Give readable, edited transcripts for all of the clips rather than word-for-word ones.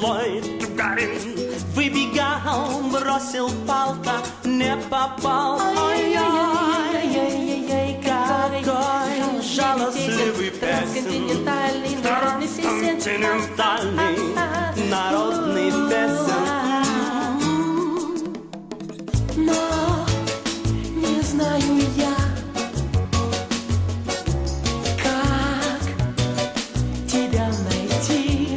злой Тугарин выбегал, бросил палка, не попал. Ой-ой-ой, какой жалостливый песен, трансконтинентальный народный песен. Но не знаю я, как тебя найти,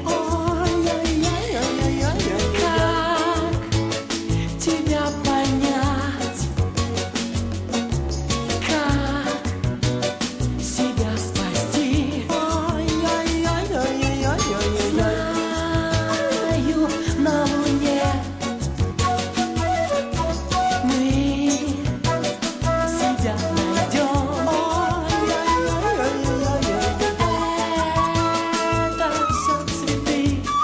как тебя понять, как себя спасти. Знаю, на Луне мы себя найдем. Это все цветы,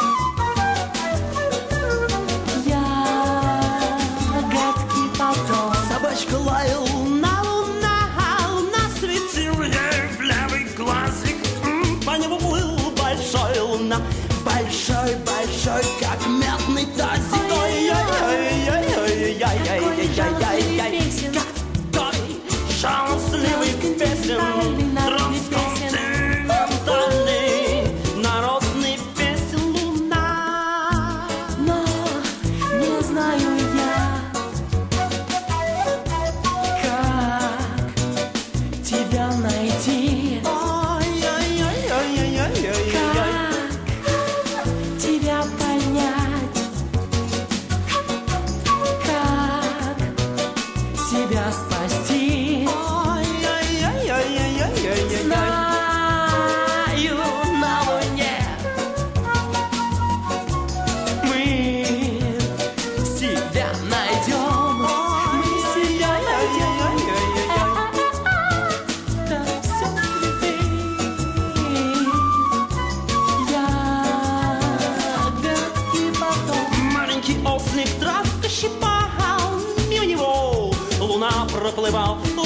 ягодки потом. Собачка лаял на луна, луна светила ей в левый глазик. По небу плыл большой луна, большой, как медный тазик. Ой-ой-ой-ой-ой-ой-ой-ой-ой-ой. Какой жалостливый песен, трансконтинентальный народный песен луна. Но не знаю я, как тебя найти, как тебя понять, как себя спасти. Знаю, на Луне мы себя найдем. Мы себя найдем. Это все цветы, ягодки потом. Маленький ослик травка щипал, мимо него луна проплывал.